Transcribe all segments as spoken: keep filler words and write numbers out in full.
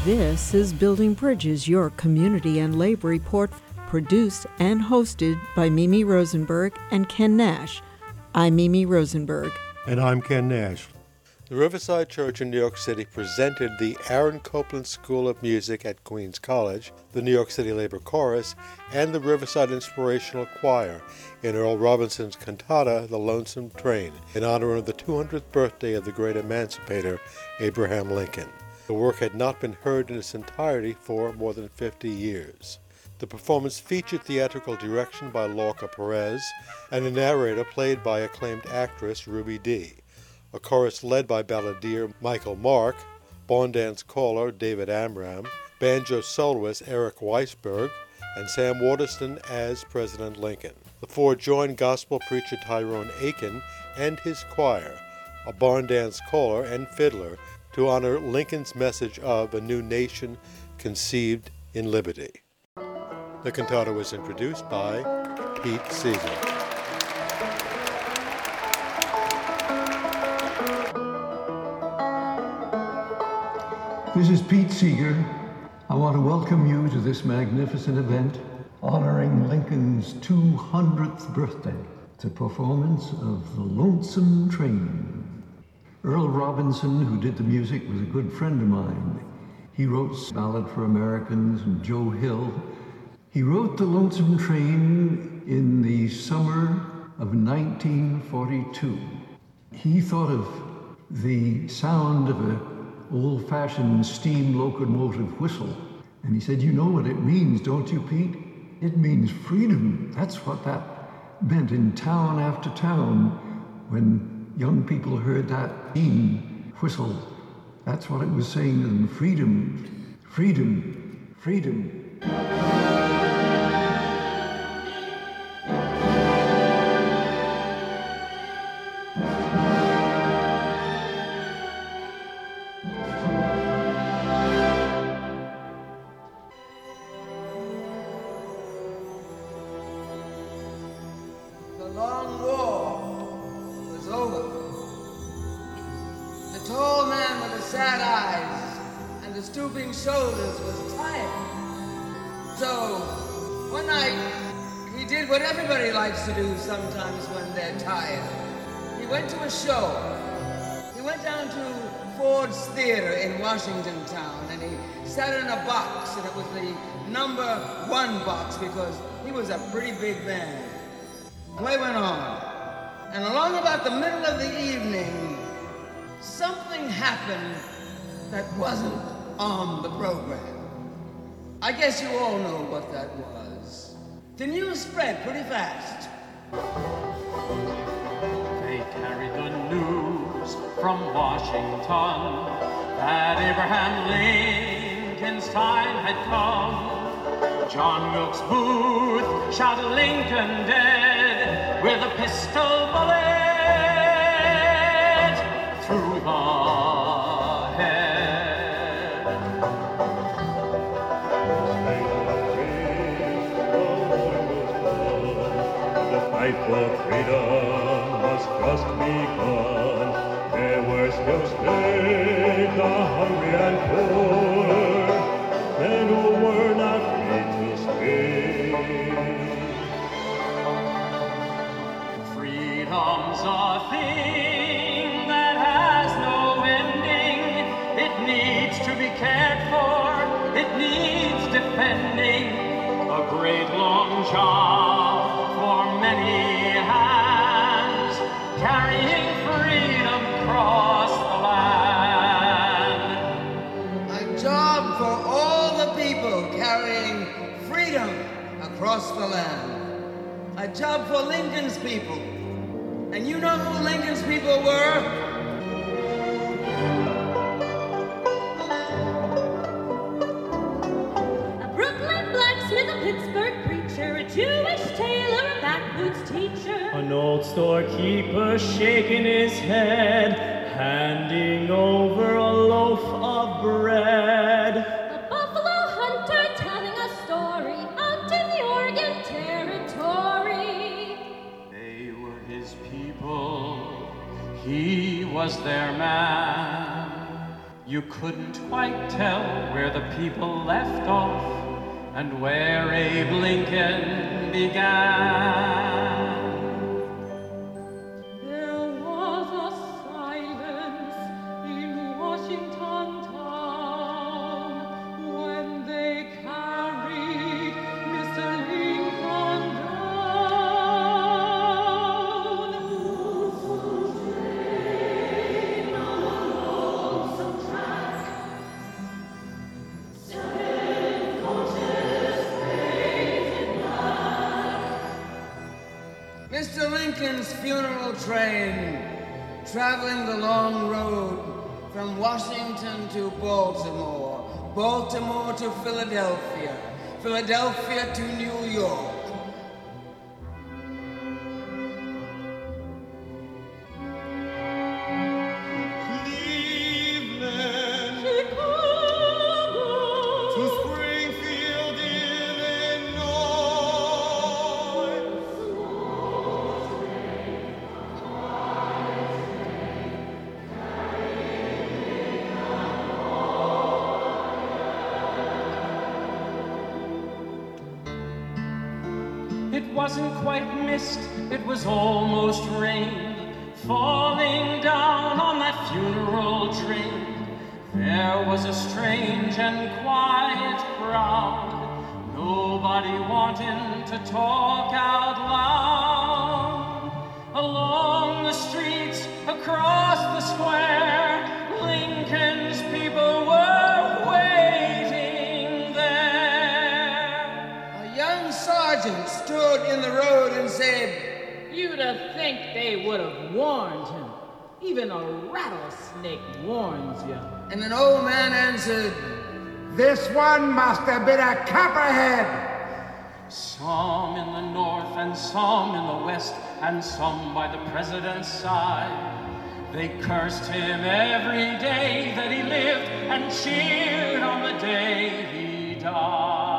This is Building Bridges, your community and labor report, produced and hosted by Mimi Rosenberg and Ken Nash. I'm Mimi Rosenberg. And I'm Ken Nash. The Riverside Church in New York City presented the Aaron Copland School of Music at Queens College, the New York City Labor Chorus, and the Riverside Inspirational Choir in Earl Robinson's cantata, The Lonesome Train, in honor of the two hundredth birthday of the great emancipator, Abraham Lincoln. The work had not been heard in its entirety for more than fifty years. The performance featured theatrical direction by Lorca Perez and a narrator played by acclaimed actress Ruby Dee, a chorus led by balladeer Michael Mark, barn dance caller David Amram, banjo soloist Eric Weisberg, and Sam Waterston as President Lincoln. The four joined gospel preacher Tyrone Aiken and his choir, a barn dance caller and fiddler, to honor Lincoln's message of a new nation conceived in liberty. The cantata was introduced by Pete Seeger. This is Pete Seeger. I want to welcome you to this magnificent event honoring Lincoln's two hundredth birthday. It's a performance of The Lonesome Train. Earl Robinson, who did the music, was a good friend of mine. He wrote Ballad for Americans and Joe Hill. He wrote The Lonesome Train in the summer of nineteen forty-two. He thought of the sound of an old-fashioned steam locomotive whistle, and he said, "You know what it means, don't you, Pete? It means freedom." That's what that meant in town after town when young people heard that steam whistle. That's what it was saying to them: freedom, freedom, freedom. Shoulders was tired. So one night he did what everybody likes to do sometimes when they're tired. He went to a show. He went down to Ford's Theater in Washington Town, and he sat in a box, and it was the number one box because he was a pretty big man. Play went on, and along about the middle of the evening, something happened that wasn't on the program. I guess you all know what that was. The news spread pretty fast. They carried the news from Washington that Abraham Lincoln's time had come. John Wilkes Booth shot Lincoln dead with a pistol bullet through the head. Fight for freedom was just begun. There were still stayed the hungry and poor, and who were not free to stay. Freedom's a thing that has no ending. It needs to be cared for. It needs defending. A great long job for many hands, carrying freedom across the land. A job for all the people carrying freedom across the land. A job for Lincoln's people. And you know who Lincoln's people were? Pittsburgh preacher, a Jewish tailor, a backwoods teacher. An old storekeeper shaking his head, handing over a loaf of bread. A buffalo hunter telling a story out in the Oregon Territory. They were his people, he was their man. You couldn't quite tell where the people left off and where Abe Lincoln began. There was a silence in Washington town when they carried Mister Lincoln down. Train on a lonesome track, seven coaches painted black. Mister Lincoln's funeral train, traveling the long road from Washington to Baltimore, Baltimore to Philadelphia, Philadelphia to New York. Cleveland Chicago, to Springfield, Illinois. It wasn't quite mist, it was almost rain, falling down on that funeral train. There was a strange and quiet crowd, nobody wanting to talk out loud. Along the streets, across the square, Lincoln's people were waiting there. A young sergeant stood in the road and said, You'd have think they would have warned him. Even a rattlesnake warns you. and an old man answered, This one must have been a copperhead. Some in the north and some in the west, and some by the president's side. They cursed him every day that he lived and cheered on the day he died.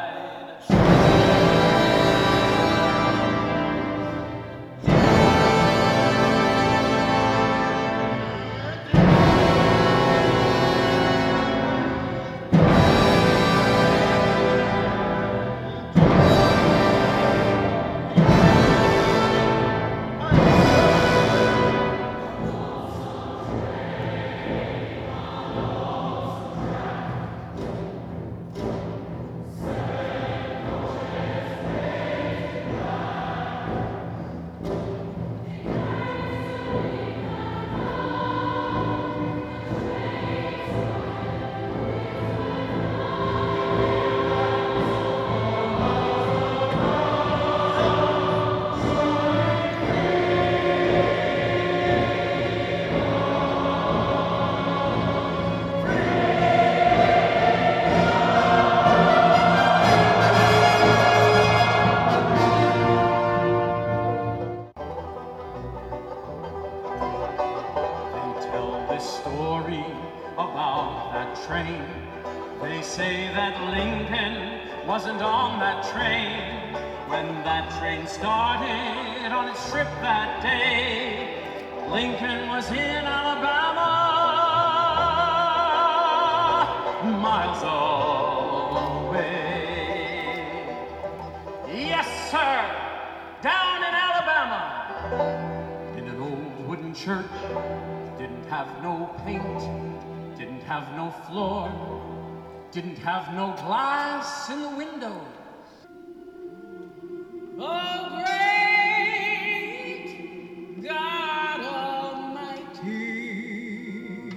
They say that Lincoln wasn't on that train when that train started on its trip that day. Lincoln was in Alabama, miles away. Yes, sir, down in Alabama, in an old wooden church, didn't have no paint, didn't have no floor, didn't have no glass in the windows. Oh, great God Almighty.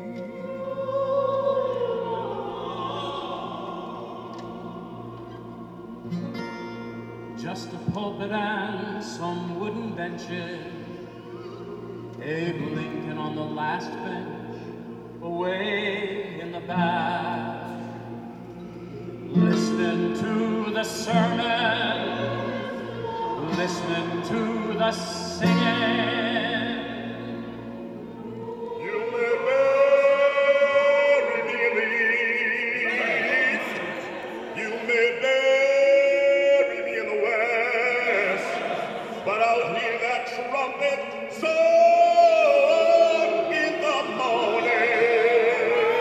Just a pulpit and some wooden benches. Abe Lincoln on the last bench, away in the back, listening to the sermon, listening to the singing. You may bury me in the east, you may bury me in the west, but I'll hear that trumpet song in the morning.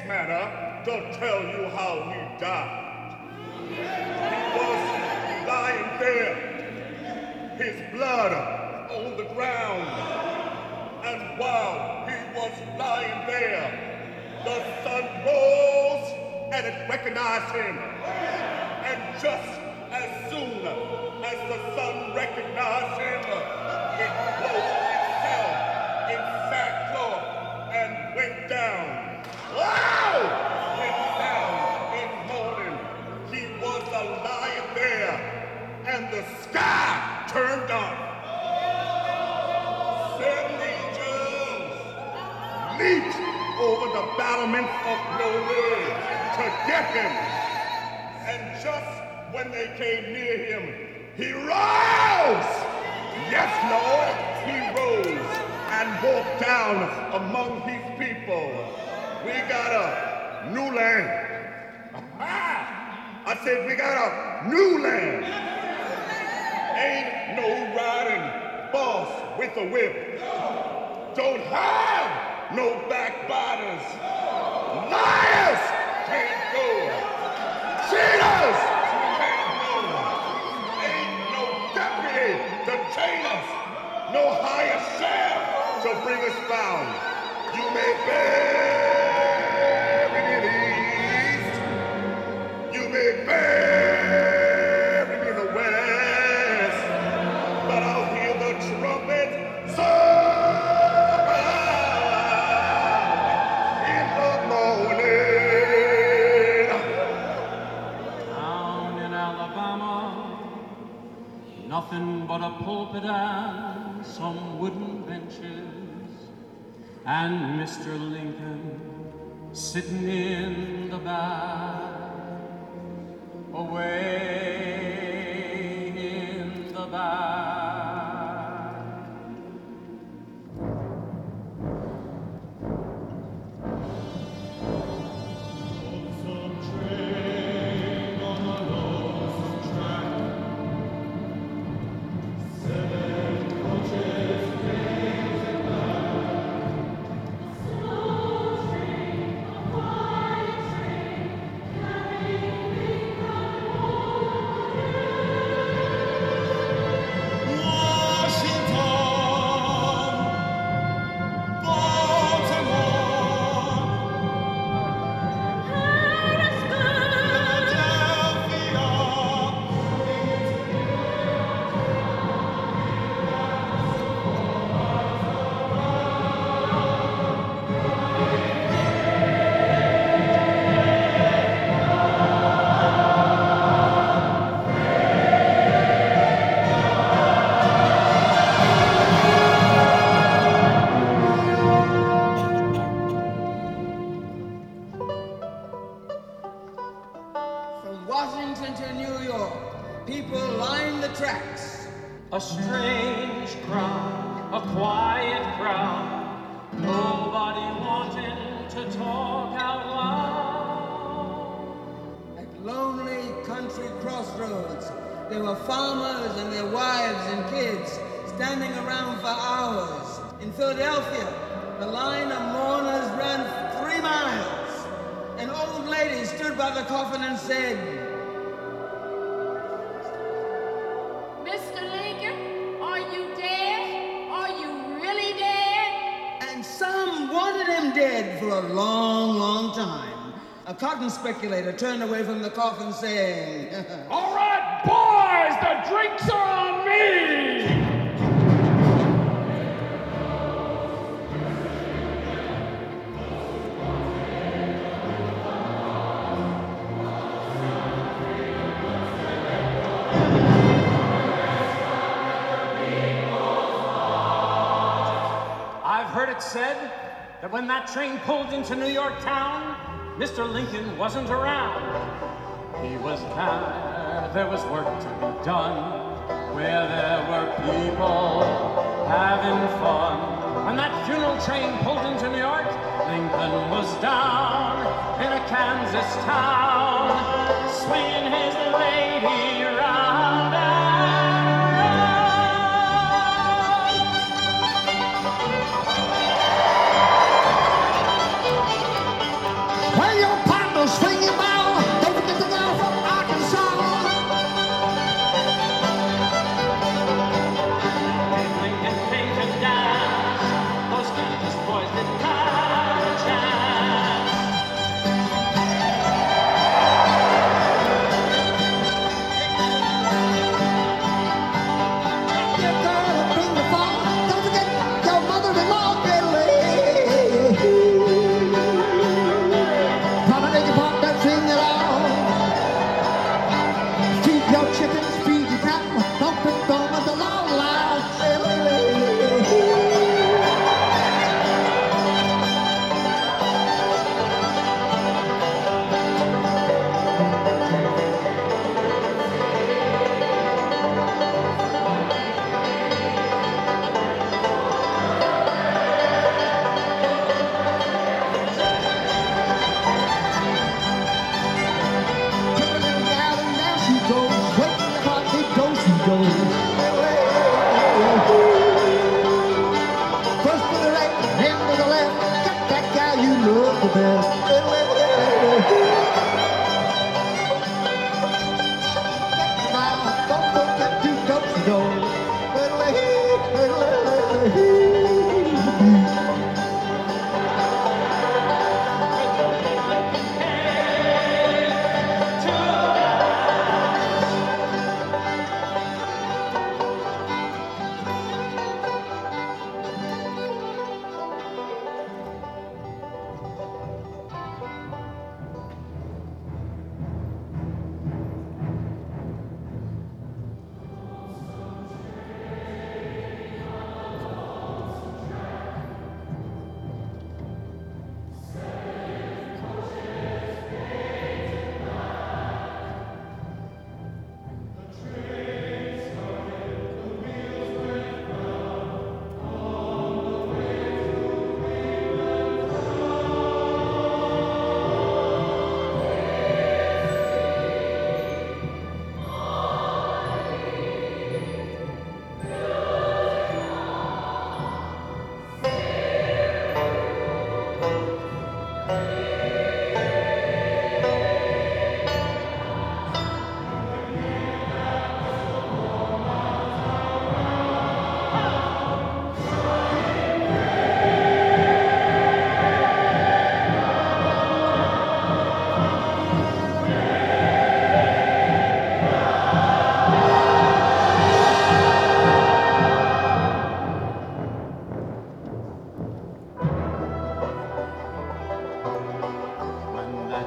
manner to tell you how he died. He was lying there, his blood on the ground, and while he was lying there, the sun rose and it recognized him. And just as soon as the sun recognized him, it clothed itself in sackcloth and went down. Wow! Went down in mourning. He was lying there, and the sky turned dark. Seven angels leaped over the battlements of glory to get him. And just when they came near him, he rose! Yes, Lord, he rose and walked down among his people. We got a new land. Aha! I said we got a new land. Ain't no riding boss with a whip. Don't have no backbiters. Liars can't go. Cheaters can't go. Ain't no deputy to chain us. No higher sheriff to bring us bound. You may bury me in the east. You may bury me in the west. But I'll hear the trumpet sound in the morning. Down in Alabama, nothing but a pulpit and some wooden benches, and Mister Lincoln sitting in the back, away in the back. A strange crowd, a quiet crowd, nobody wanting to talk out loud. At lonely country crossroads, there were farmers and their wives and kids standing around for hours. In Philadelphia, the line of mourners ran three miles. An old lady stood by the coffin and said, Mister Lincoln, are you dead? Are you really dead? And some wanted him dead for a long, long time. A cotton speculator turned away from the coffin saying, All right, boys, the drinks are on me! I've heard it said that when that train pulled into New York town, Mister Lincoln wasn't around. He was there, there was work to be done, where there were people having fun. When that funeral train pulled into New York, Lincoln was down in a Kansas town, swinging his lady round and round.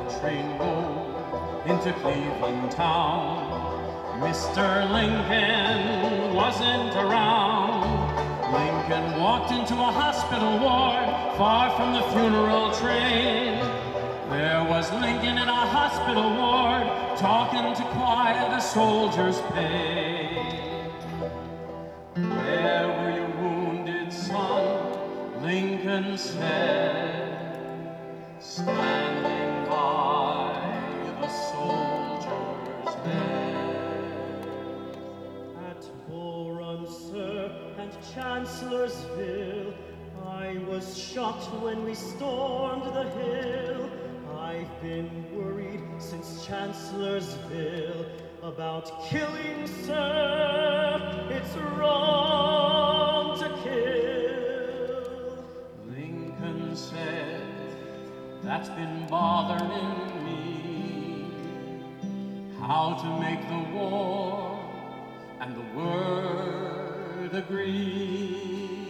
train rolled into Cleveland town, Mister Lincoln wasn't around. Lincoln walked into a hospital ward far from the funeral train. There was Lincoln in a hospital ward talking to quiet a soldier's pain. Where were you wounded, son? Lincoln said, standing by the soldier's bed. At Bull Run, sir, and Chancellorsville, I was shot when we stormed the hill. I've been worried since Chancellorsville about killing, sir. It's wrong to kill. Lincoln said, that's been bothering me. How to make the war and the word agree.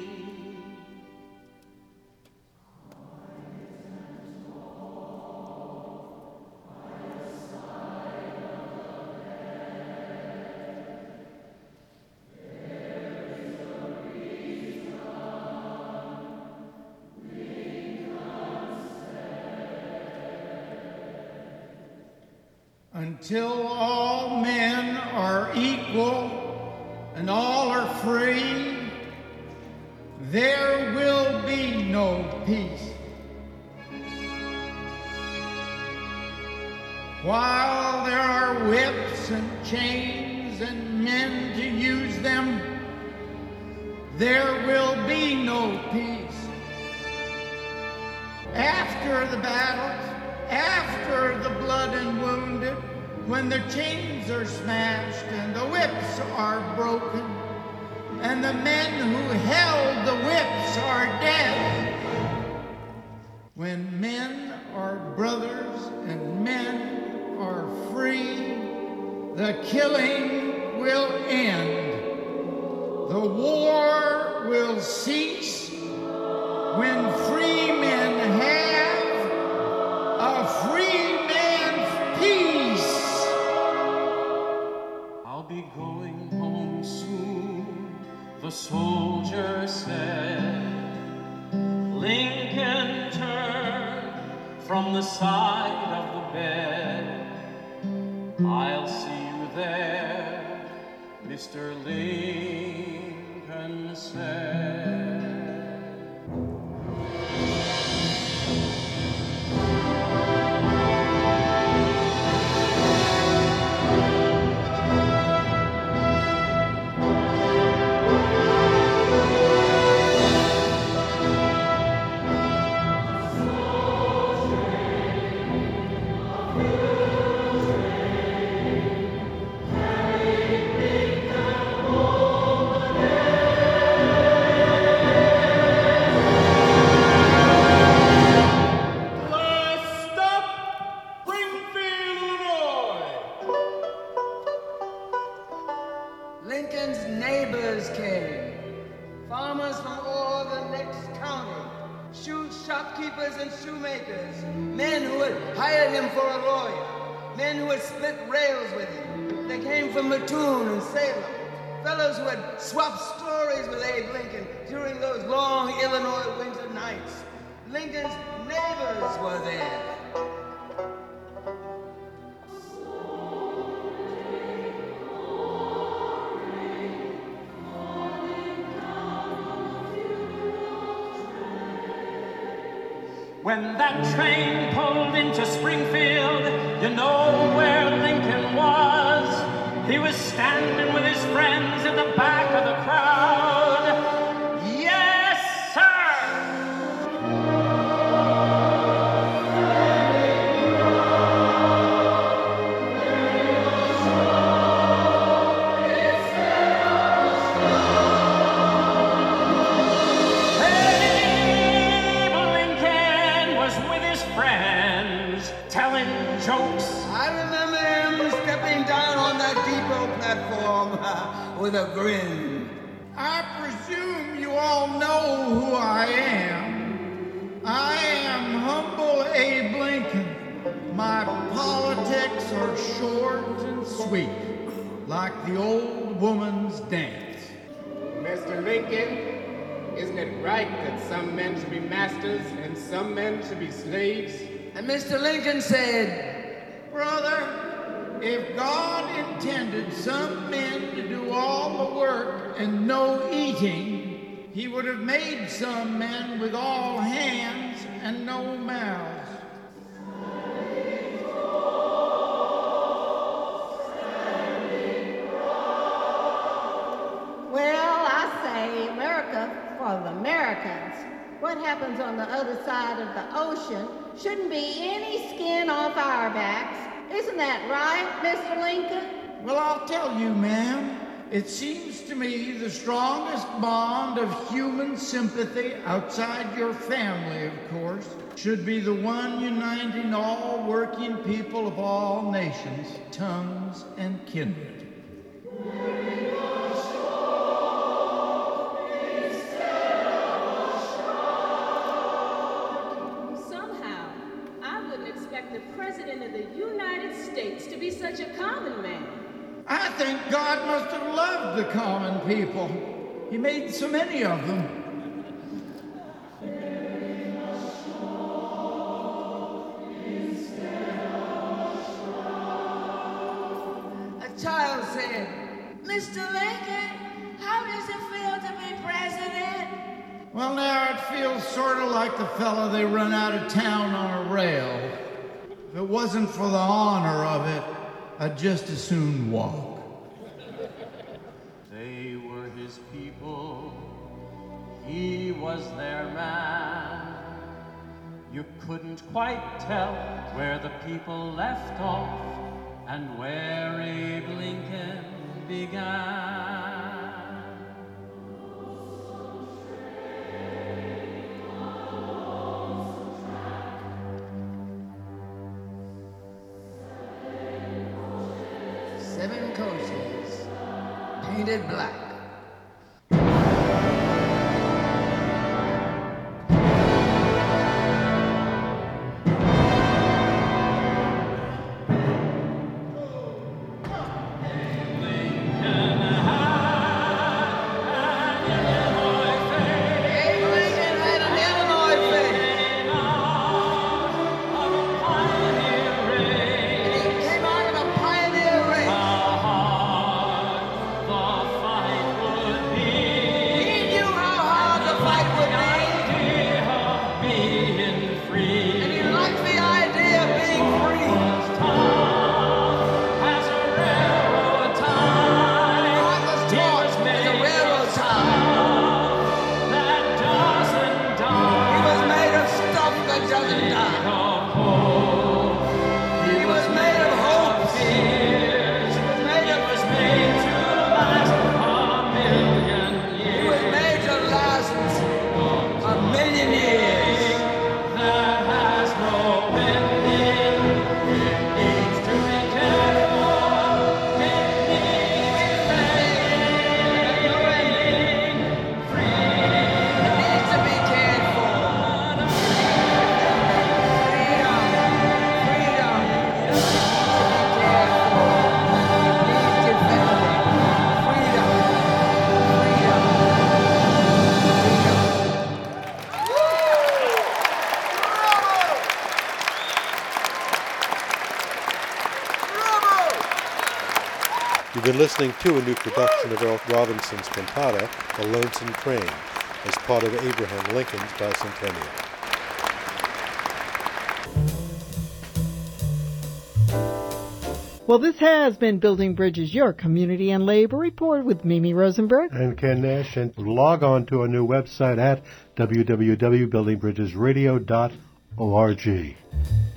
Until all men are equal and all are free, there will be no peace. While there are whips and chains and men to use them, there will be no peace. After the battles, after the blood and wounded, when the chains are smashed and the whips are broken, and the men who held the whips are dead, when men are brothers and men are free, the killing will end. The war will cease when free men have a free man's peace. I'll be going home soon, the soldier said. Lincoln turned from the side of the bed. I'll see you there, Mister Lincoln said. Lincoln's neighbors came, farmers from all the next county, shoe shopkeepers and shoemakers, men who had hired him for a lawyer, men who had split rails with him. They came from Mattoon and Salem, fellows who had swapped stories with Abe Lincoln during those long Illinois winter nights. Lincoln's neighbors were there. When that train pulled into Springfield, you know where Lincoln was. He was standing with his friends in the back of the crowd. Yes, sir! Telling jokes. I remember him stepping down on that depot platform uh, with a grin. I presume you all know who I am. I am humble Abe Lincoln. My politics are short and sweet, like the old woman's dance. Mister Lincoln, isn't it right that some men should be masters and some men should be slaves? And Mister Lincoln said, brother, if God intended some men to do all the work and no eating, he would have made some men with all hands and no mouths. Well, I say America for the Americans. What happens on the other side of the ocean shouldn't be any skin off our backs. Isn't that right, Mister Lincoln? Well, I'll tell you, ma'am. It seems to me the strongest bond of human sympathy outside your family, of course, should be the one uniting all working people of all nations, tongues, and kindred. Somehow, I wouldn't expect the President of the United States to be such a common man. I think God must have loved the common people. He made so many of them. a child said, Mister Lincoln, how does it feel to be president? Well, now it feels sort of like the fellow they run out of town on a rail. If it wasn't for the honor of it, I'd just as soon walk. They were his people, he was their man. You couldn't quite tell where the people left off and where Abe Lincoln began. Seven coaches, painted black. You've been listening to a new production of Earl Robinson's cantata, The Lonesome Train, as part of Abraham Lincoln's bicentennial. Well, this has been Building Bridges, your community and labor report with Mimi Rosenberg and Ken Nash. And log on to our new website at w w w dot building bridges radio dot org.